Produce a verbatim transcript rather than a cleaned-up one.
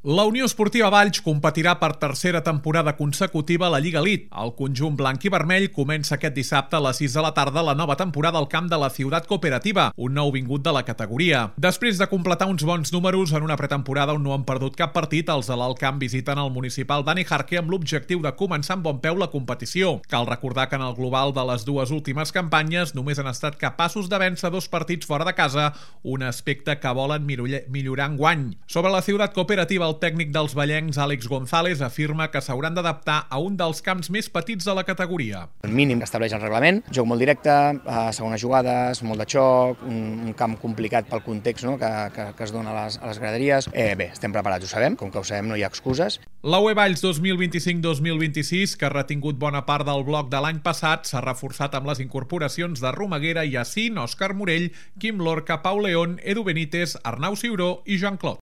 La Unió Esportiva Valls competirà per tercera temporada consecutiva a la Lliga Elite. El conjunt blanc i vermell comença aquest dissabte a les sis de la tarda la nova temporada al camp de la Ciutat Cooperativa, un nou vingut de la categoria. Després de completar uns bons números en una pretemporada on no han perdut cap partit, els de l'Alt Camp visiten el municipal Dani Jarque amb l'objectiu de començar amb bon peu la competició. Cal recordar que en el global de les dues últimes campanyes només han estat capaços de vèncer dos partits fora de casa, un aspecte que volen millorar enguany. Sobre la Ciutat Cooperativa, el tècnic dels vallencs, Àlex González, afirma que s'hauran d'adaptar a un dels camps més petits de la categoria. El mínim que estableix el reglament, joc molt directe, segones jugades, molt de xoc, un, un camp complicat pel context, no? que, que, que es dona a les, a les graderies. Eh, bé, estem preparats, ho sabem, com que ho sabem no hi ha excuses. La U E Valls dos mil vint-i-cinc dos mil vint-i-sis, que ha retingut bona part del bloc de l'any passat, s'ha reforçat amb les incorporacions de Romaguera, Yacine, Òscar Morell, Quim Lorca, Pau León, Edu Benítez, Arnau Ciuró i Jean Claude.